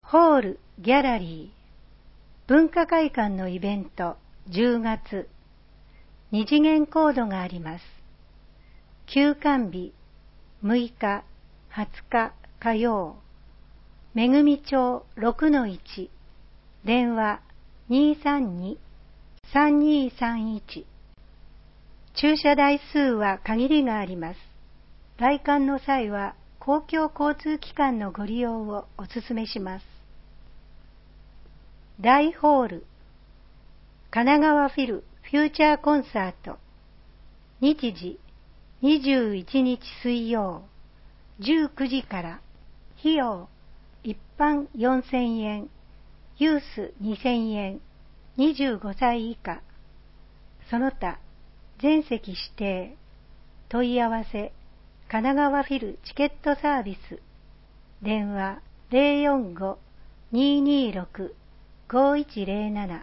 ホール・ギャラリー文化会館のイベント10月二次元コードがあります。休館日6日、20日火曜、めぐみ町 6-1 電話 232-3231 駐車台数は限りがあります。来館の際は公共交通機関のご利用をお勧めします。大ホール神奈川フィルフューチャーコンサート日時21日水曜19時から費用一般4000円ユース2000円25歳以下その他全席指定問い合わせ神奈川フィルチケットサービス電話 045-226-5107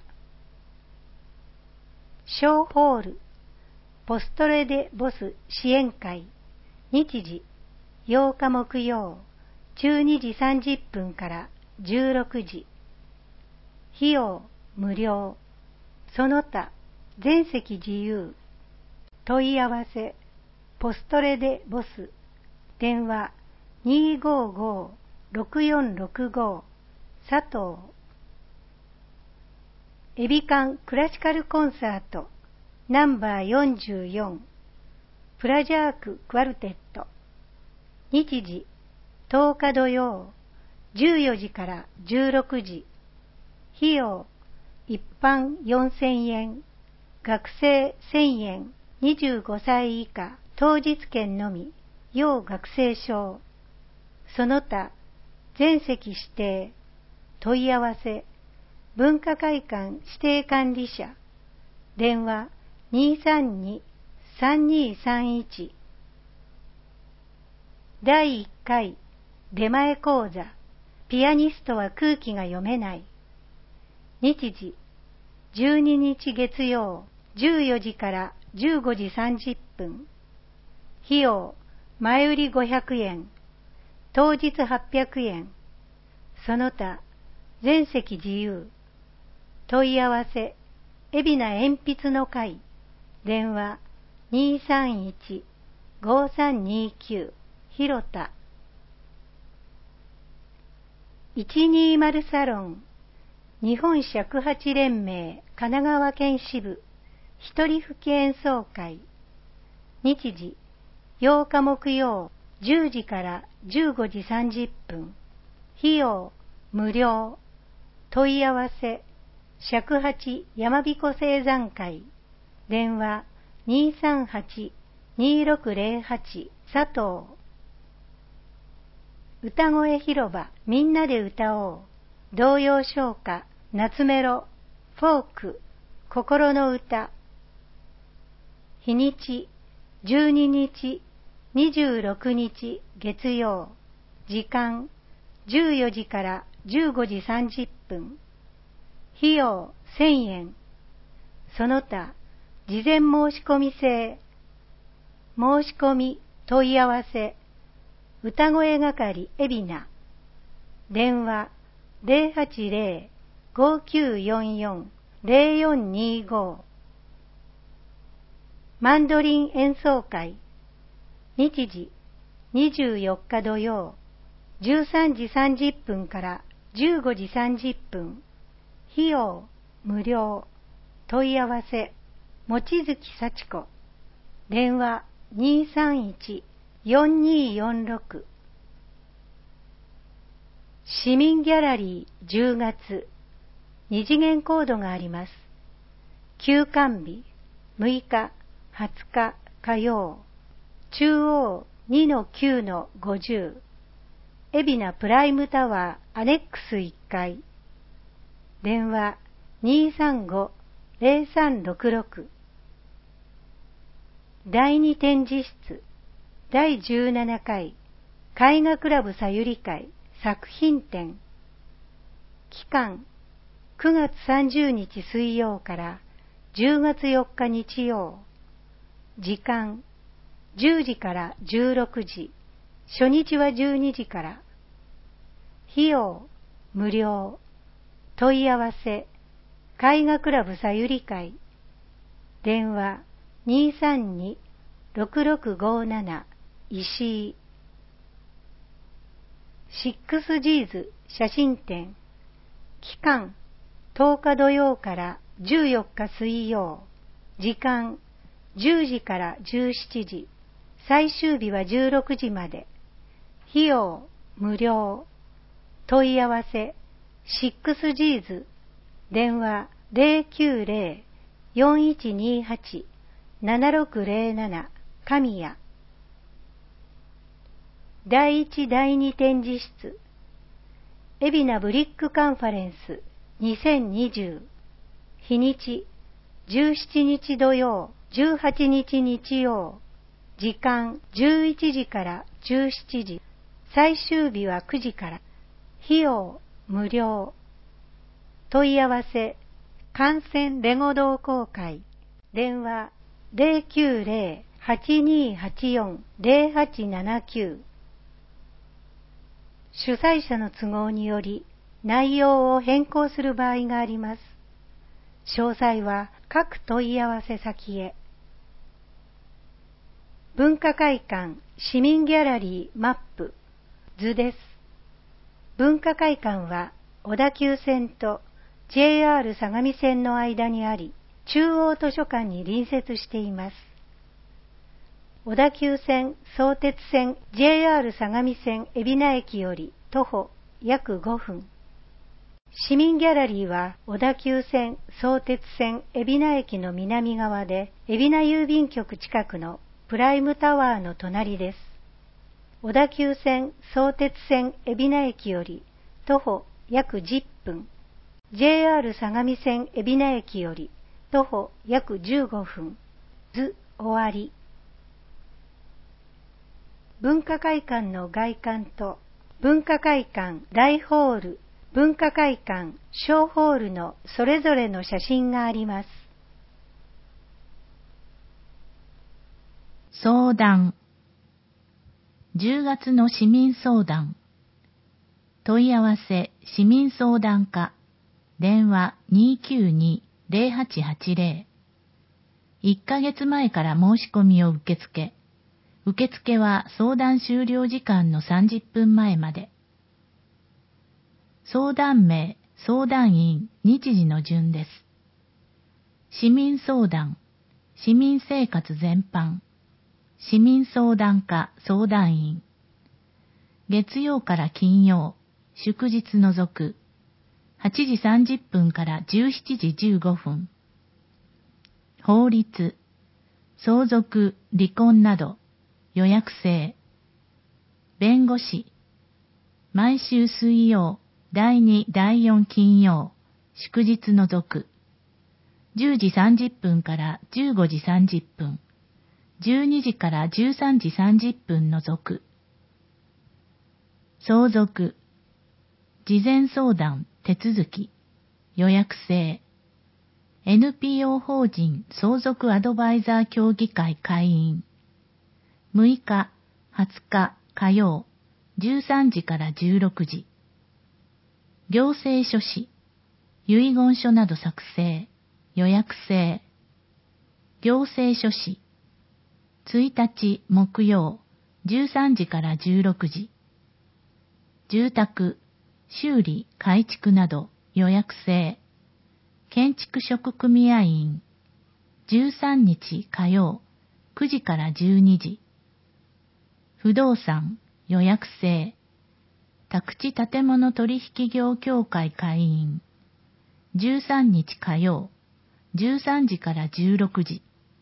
小ホールポストレデボス支援会日時8日木曜12時30分から16時費用無料その他全席自由問い合わせポストレデボス電話 255-6465 佐藤エビカンクラシカルコンサートナンバー44プラジャーククワルテット日時10日土曜14時から16時費用一般4000円学生1000円25歳以下当日券のみ要学生証その他全席指定問い合わせ文化会館指定管理者電話 232-3231 第1回出前講座ピアニストは空気が読めない日時12日月曜14時から15時30分費用前売り500円当日800円その他全席自由問い合わせ海老名鉛筆の会電話 231-5329 広田120サロン日本尺八連盟神奈川県支部一人吹き演奏会日時8日木曜10時から15時30分費用無料問い合わせ尺八山彦青山会電話 238-2608 佐藤歌声広場みんなで歌おう童謡唱歌夏メロフォーク心の歌日にち12日26日月曜時間14時から15時30分費用1000円その他事前申し込み制申し込み問い合わせ歌声係海老名電話 080-5944-0425 マンドリン演奏会日時24日土曜13時30分から15時30分費用無料問い合わせ望月幸子電話 231-4246 市民ギャラリー10月二次元コードがあります。休館日6日20日火曜中央 2-9-50 海老名プライムタワーアネックス1階電話 235-0366 第2展示室第17回絵画クラブさゆり会作品展期間9月30日水曜から10月4日日曜時間10時から16時初日は12時から費用無料。問い合わせ、絵画クラブさゆり会。電話、232-6657 石井。6Gs 写真展。期間、10日土曜から14日水曜。時間、10時から17時。最終日は16時まで。費用、無料。問い合わせ、6Gs。電話、090-4128-7607 神谷。第1第2展示室。海老名ブリックカンファレンス2020。日にち、17日土曜、18日日曜。時間、11時から17時。最終日は9時から。費用、無料。問い合わせ、観戦レゴ同好会。電話、090-8284-0879。主催者の都合により、内容を変更する場合があります。詳細は各問い合わせ先へ。文化会館市民ギャラリーマップ図です。文化会館は小田急線と JR 相模線の間にあり、中央図書館に隣接しています。小田急線、相鉄線、JR 相模線海老名駅より徒歩約5分。市民ギャラリーは小田急線、相鉄線海老名駅の南側で、海老名郵便局近くのプライムタワーの隣です。小田急線、相鉄線海老名駅より徒歩約10分。JR 相模線海老名駅より徒歩約15分。図終わり。文化会館の外観と文化会館大ホール、文化会館小ホールのそれぞれの写真があります。 相談。10月の市民相談。問い合わせ市民相談課。電話 292-0880。1ヶ月前から申し込みを受付。受付は相談終了時間の30分前まで。相談名、相談員、日時の順です。市民相談、市民生活全般。市民相談課相談員。月曜から金曜、祝日除く。8時30分から17時15分。法律、相続、離婚など、予約制。弁護士。毎週水曜、第2、第4金曜、祝日除く。10時30分から15時30分。12時から13時30分除く。相続。事前相談、手続き。予約制。NPO 法人相続アドバイザー協議会会員。6日、20日火曜、13時から16時。行政書士、遺言書など作成、予約制。行政書士、1日木曜、13時から16時。住宅、修理、改築など予約制。建築職組合員、13日火曜、9時から12時。不動産、予約制。宅地建物取引業協会会員。13日火曜、13時から16時。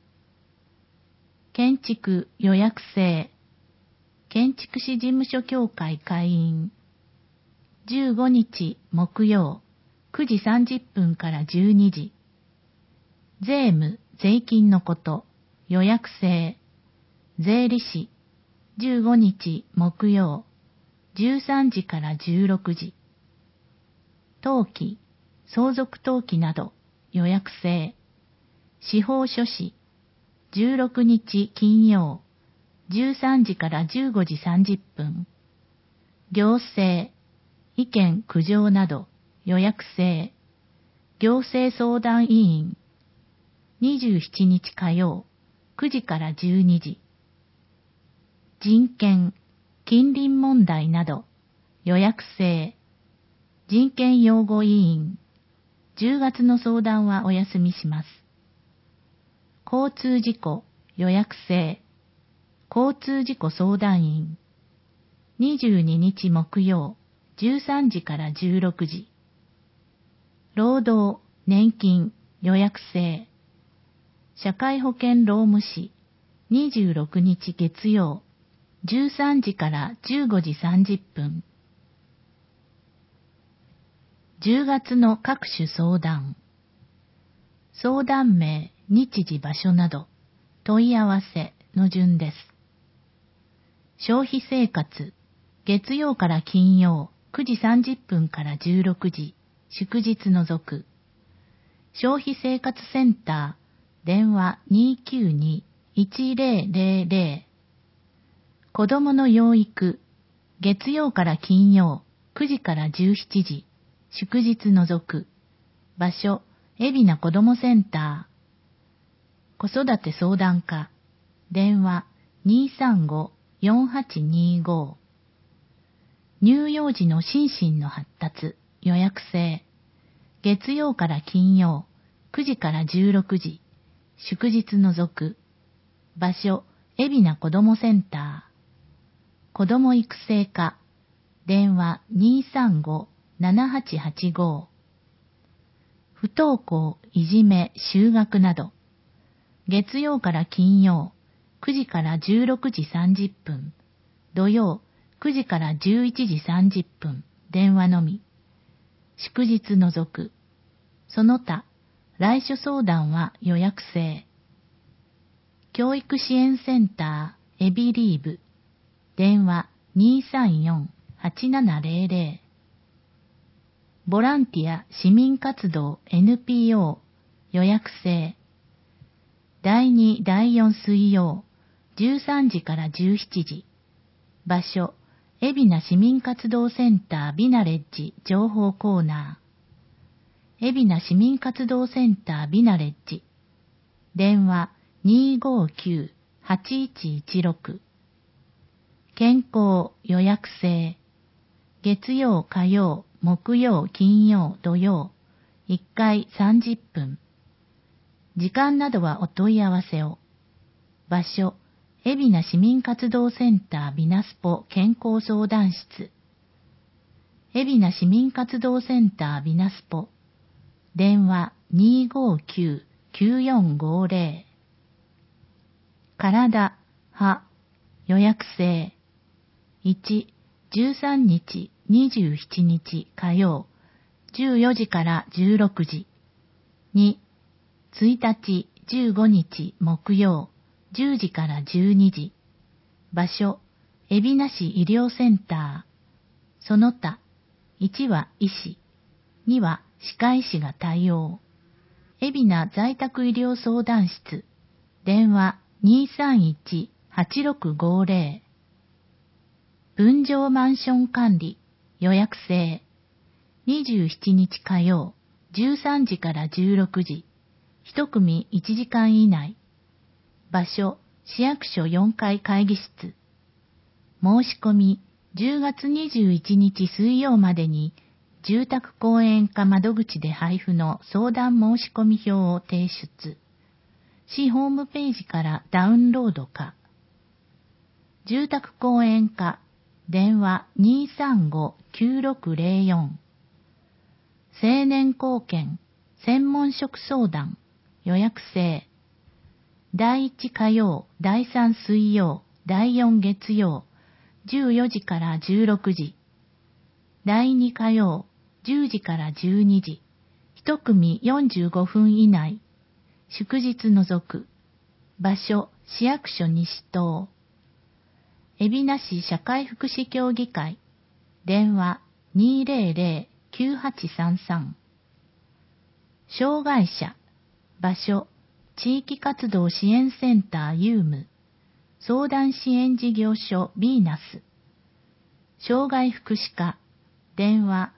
建築予約制。建築士事務所協会会員。15日木曜、9時30分から12時。税務、税金のこと、予約制。税理士。15日木曜、13時から16時。登記、相続登記など予約制。司法書士。16日金曜、13時から15時30分。行政、 意見苦情など予約制。行政相談委員27日火曜9時から12時。人権、近隣問題など予約制。人権擁護委員10月の相談はお休みします。交通事故予約制。交通事故相談員22日木曜13時から16時。労働、年金予約制。社会保険労務士26日月曜13時から15時30分。10月の各種相談。相談名、日時場所など問い合わせの順です。消費生活、月曜から金曜9時30分から16時、祝日除く。消費生活センター、電話 292-1000。子供の養育、月曜から金曜9時から17時、祝日除く。場所、海老名子どもセンター。子育て相談課、電話 235-4825。乳幼児の心身の発達、予約制。月曜から金曜9時から16時、祝日除く。場所、海老名子どもセンター。子ども育成課、電話 235-7885。不登校、いじめ、就学など。月曜から金曜9時から16時30分。土曜9時から11時30分。電話のみ。祝日除く。その他、来所相談は予約制。教育支援センター、エビリーブ。電話 234-8700。ボランティア市民活動 NPO 予約制。第2、第4水曜13時から17時。場所、海老名市民活動センタービナレッジ情報コーナー。海老名市民活動センタービナレッジ。電話 259-8116。健康予約制。月曜、火曜、木曜、金曜、土曜。1回30分。時間などはお問い合わせを。場所、海老名市民活動センタービナスポ健康相談室。海老名市民活動センタービナスポ。電話 259-9450。体、歯、予約制。1、13日、27日火曜、14時から16時。2、1日、15日木曜、10時から12時。場所、海老名市医療センター。その他、1は医師、2は歯科医師が対応。海老名在宅医療相談室。電話 231-8650。分譲マンション管理、予約制。27日火曜、13時から16時。1組1時間以内。場所、市役所4階会議室。申し込み、10月21日水曜までに、住宅公園課窓口で配布の相談申し込み票を提出。市ホームページからダウンロードか。住宅公園課、電話 235-9604。青年貢献、専門職相談、予約制。第1火曜、第3水曜、第4月曜、14時から16時。第2火曜、10時から12時。1組45分以内。祝日除く。場所、市役所西棟。海老名市社会福祉協議会。電話 200-9833。障害者。場所、地域活動支援センターユーム。相談支援事業所ビーナス。障害福祉課。 電話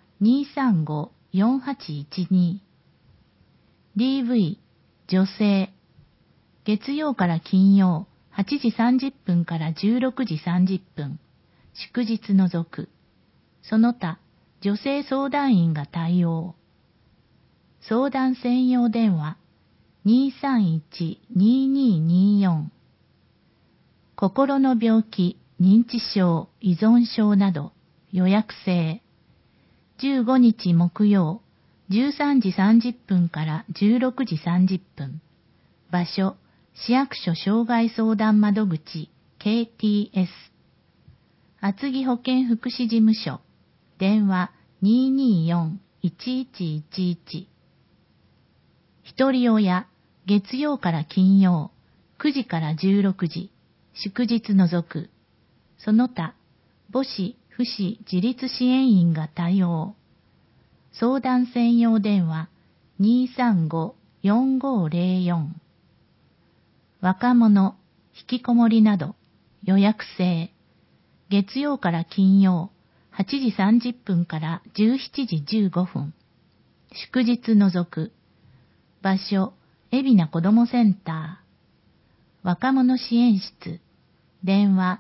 235-4812。DV、女性。月曜から金曜、8時30分から16時30分。祝日除く。その他、女性相談員が対応。相談専用電話 231-2224。心の病気、認知症、依存症など予約制。15日木曜、13時30分から16時30分。場所、市役所障害相談窓口 KTS。厚木保健福祉事務所。電話 224-1111。一人親、月曜から金曜、9時から16時、祝日除く。その他、母子、父子自立支援員が対応。相談専用電話 235-4504。若者、引きこもりなど予約制。月曜から金曜、8時30分から17時15分。祝日除く。場所、海老名子どもセンター。若者支援室。電話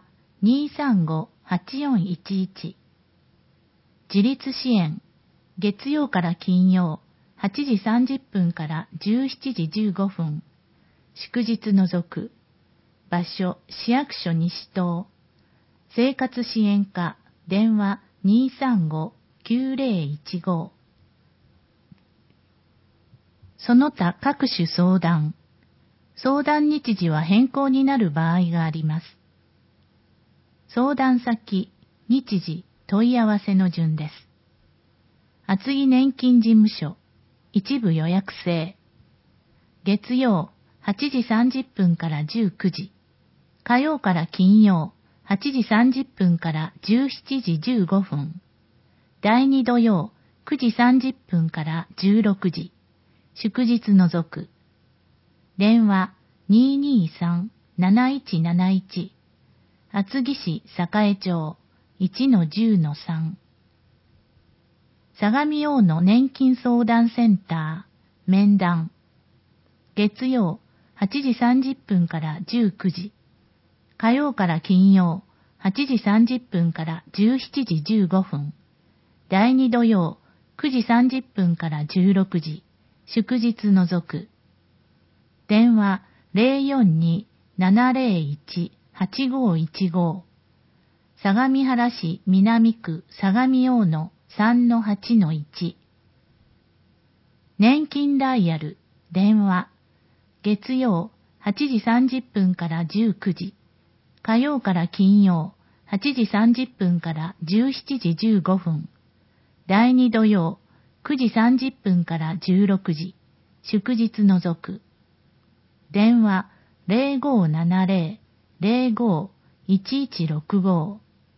235-8411。自立支援。月曜から金曜、8時30分から17時15分。祝日除く。場所、市役所西棟。生活支援課。電話 235-9015。その他各種相談。相談日時は変更になる場合があります。相談先、日時、問い合わせの順です。厚木年金事務所、一部予約制。月曜、8時30分から19時。火曜から金曜、8時30分から17時15分。第2土曜、9時30分から16時。祝日除く。電話 223-7171。厚木市栄町 1-10-3。相模大野年金相談センター、面談。月曜、8時30分から19時。火曜から金曜、8時30分から17時15分。第2土曜、9時30分から16時。祝日除く。電話 042-701-8515。相模原市南区相模大野 3-8-1。年金ダイヤル、電話。月曜、8時30分から19時。火曜から金曜、8時30分から17時15分。第2土曜、9時30分から16時。祝日除く。電話 0570-05-1165。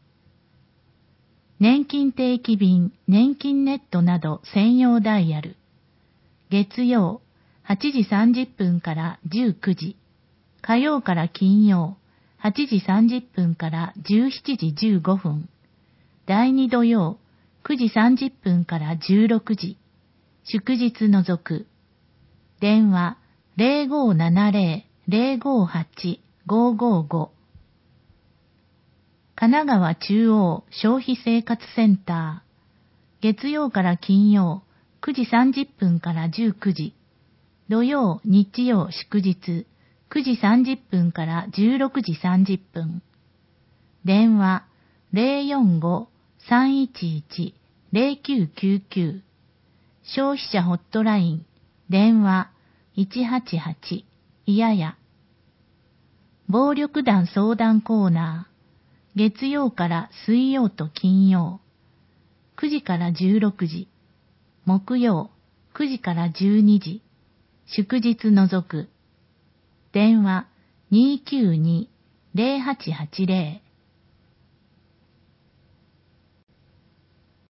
年金定期便、年金ネットなど専用ダイヤル。月曜、8時30分から19時。火曜から金曜、8時30分から17時15分。第2土曜、9時30分から16時。祝日除く。電話 0570-058-555。神奈川中央消費生活センター。月曜から金曜、9時30分から19時。土曜、日曜、祝日、9時30分から16時30分。電話 045-311-0999。消費者ホットライン、電話 188、いやや。暴力団相談コーナー、月曜から水曜と金曜、9時から16時、木曜、9時から12時、祝日除く。電話 292-0880。